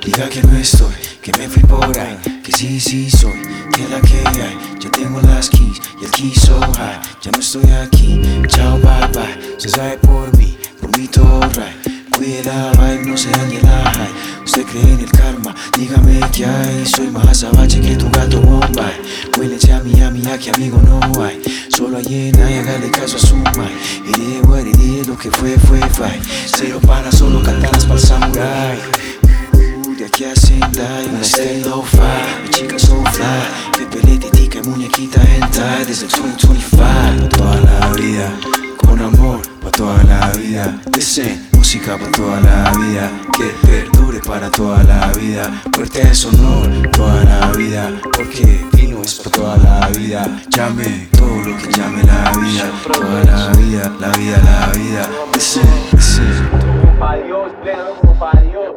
diga que no estoy, que me fui por ahí, que sí, sí soy, que es la que hay. Ya tengo las keys y el key so high. Ya no estoy aquí, chao, bye, bye. Se sabe por mí todo right. Cuide la vibe, no se dañe la high. Usted cree en el karma, dígame qué hay. Soy más azabache que tu gato Bombay. Huélense a Miami, aquí amigo no hay. Solo hay en ahí, hágale caso a su mai. Iré, what it is, lo que fue, fine. Cero pana, solo katanas pa'l samurai. De aquí a Sendai, una stay low fi. Mi chica so fly, que peletetica y muñequita hentai. Desde el 2025, toda la vida. Con amor, pa' toda la vida. Listen, música pa' toda la vida. Que perdure para toda la vida. Fuerte es honor, toda la vida. Porque vino es pa' toda la vida. Llame todo lo que llame la vida. Toda la vida, la vida, la vida. Listen, listen. Como pa' Dios, plénalo como pa' Dios.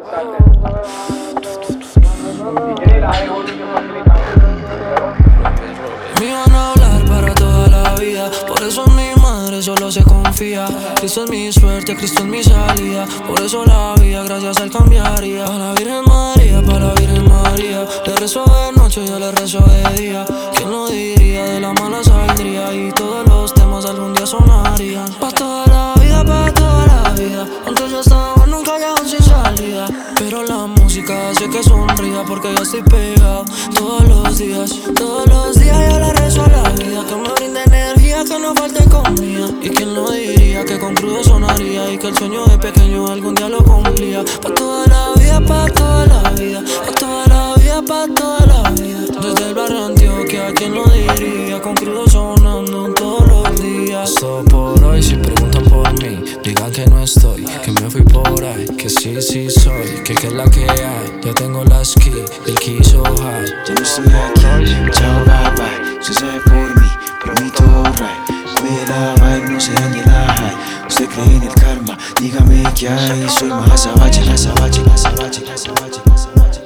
Me van a hablar para toda la vida. Por eso mi madre solo se confía. Cristo es mi suerte, Cristo es mi salida. Por eso la vida, gracias a él cambiaría. Pa' la Virgen María, pa' la Virgen María. Le rezo de noche, yo le rezo de día. ¿Quién lo diría? De la mala saldría. Y todos los temas algún día sonarían. Pa' toda la vida, pa' toda la vida. Antes yo estaba en un callejón sin salida. Pero la música hace que sonría. Porque ya estoy pegado todos los días. Todos los días yo le rezo a la vida. Que me brinde energía, que no falte comida. Y quién lo diría que con crudo sonaría. Y que el sueño de pequeño algún día lo cumplía. Pa' toda la vida, pa' toda la vida. Pa' toda la vida, pa' toda la vida. Desde el barrio Antioquia, quién lo diría. Con crudo sonando todos los días. Todo por hoy, si preguntan por mí, digan que no estoy, que me fui por ahí. Que sí, sí soy, que es la que hay. Ya tengo las keys, el key so high. Ya no estoy aquí, chao, bye, bye. Se sabe por mí todo right. Cuide la vibe, no se dañe la high. Usted cree en el karma, dígame qué hay. Soy más azabache, azabache, azabache, azabache, azabache.